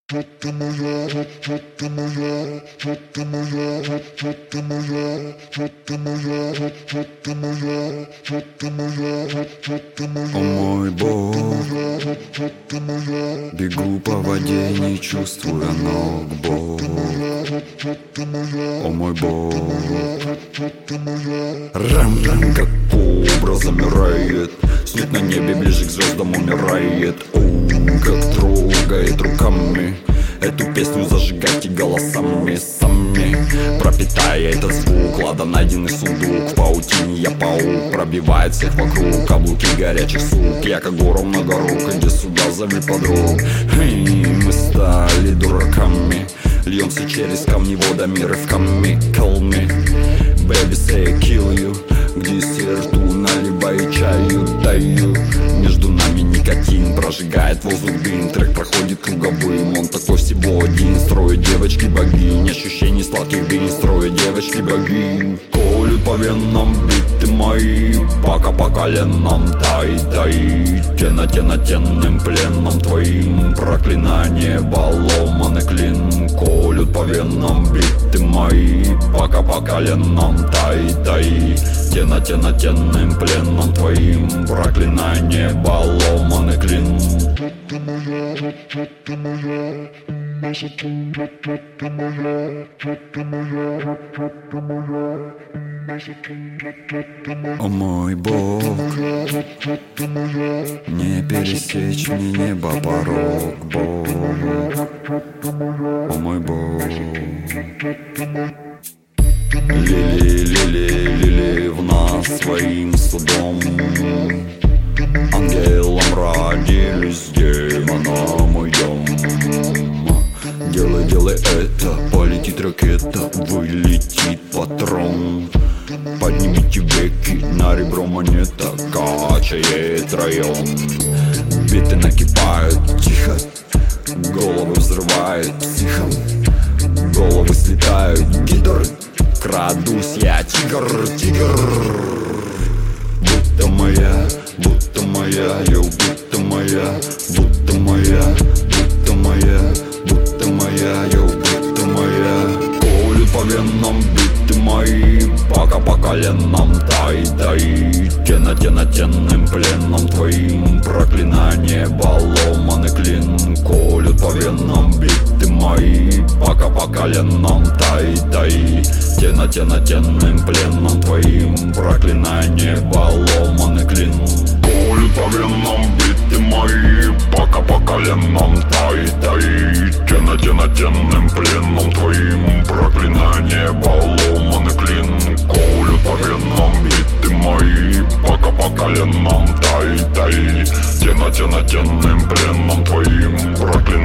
О мой Бог, бегу по воде, не чувствуя ног, Бог. О мой Бог, рам-рам, как кобра замирает, снег на небе ближе к звездам умирает. Как трогает руками эту песню, зажигайте голосами сами, пропитая этот звук. Ладно, найденный сундук, в паутине я паук, пробивает всех вокруг каблуки горячих сук. Я как гору многорук, иди сюда, зови подруг. Мы стали дураками, льемся через камни водами, рывками. Call me, baby, say I kill you. Где сержду, наливай чаю, даю. Между нами никотин, прожигает воздух дым. Трек проходит круговым, он такой всего один. Строят девочки богинь, ощущений сладких дынь. Строят девочки богинь, колют по венам биты мои, пока по коленам тай-тай. Тенно-тенно-тенным пленом твоим, проклинание ломаный клин. Колют по венам биты мои, пока по коленам тай-тай. Тенно-тенно-тенным пленом твоим, проклинание ломаный клин. О мой Бог, не пересечь мне небо порог, Бог. О мой Бог, лили, лили, лили в нас своим судом. Ангелом родились, демоном идем. Делай, делай это, полетит ракета, вылетит патрон. Поднимите веки, на ребро монета качает район. Биты накипают, тихо, головы взрывает психом. Головы слетают, гидр, крадусь я, тигр, тигр. Будто моя, йоу, будто моя, будто моя, будто моя, будто моя, йоу, будто моя. Колют по венам биты мои, пока по коленам тай-тай. Тенно-тенно-тенным пленом твоим, проклинание ломаный клин. Колют по венам биты мои, пока по коленам тай-тай. Тенно-тенно-тенным пленом твоим, проклинание ломаный клин. Колют по венам биты мои, пока по коленам тай-тай. Тенно-тенно-тенным пленом твоим, проклинание ломаный клин. Колют по венам биты мои, пока по коленам тай-тай. Тенно-тенно-тенным пленом твоим, проклинание